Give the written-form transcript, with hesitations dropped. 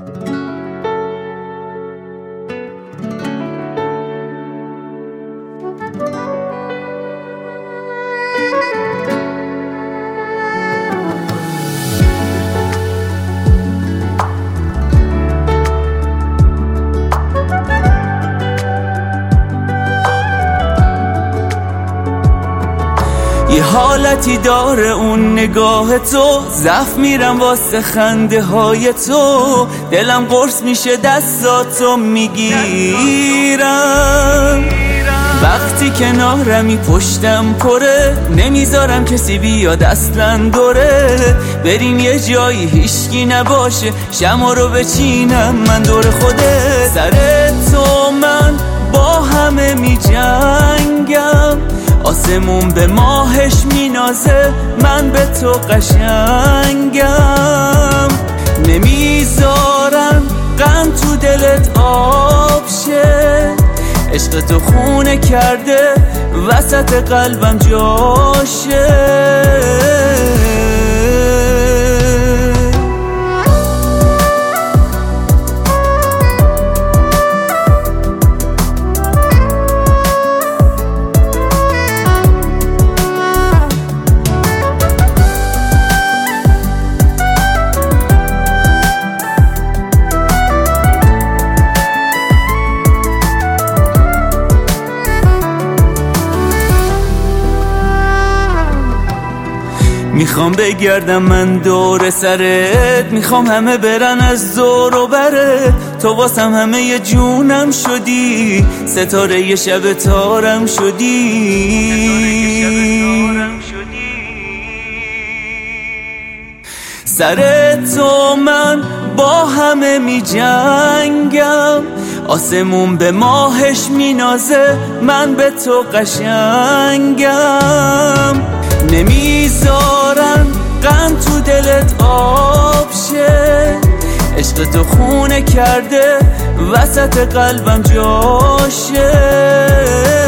یه حالتی داره اون نگاه تو، زف میرم واسه خنده های تو، دلم قرص میشه دستاتو میگیرم. وقتی کنارمی پشتم پره، نمیذارم کسی بیاد اصلا دوره. بریم یه جایی هیچکی نباشه، شما رو بچینم من دور خوده. سر تو من با همه میجنگم، آسمون به ماهش مینازه، من به تو قشنگم. نمیذارم غم تو دلت آب شه، عشق تو خونه کرده وسط قلبم جاشه. میخوام بگردم من دور سرت، میخوام همه برن از دور و برت. تو واسم همه ی جونم شدی، ستاره ی شب تارم شدی. سر تو من با همه میجنگم، آسمون به ماهش مینازه، من به تو قشنگم. نمیذارم غم تو دلت آب شه، عشق تو خونه کرده وسط قلبم جاشه.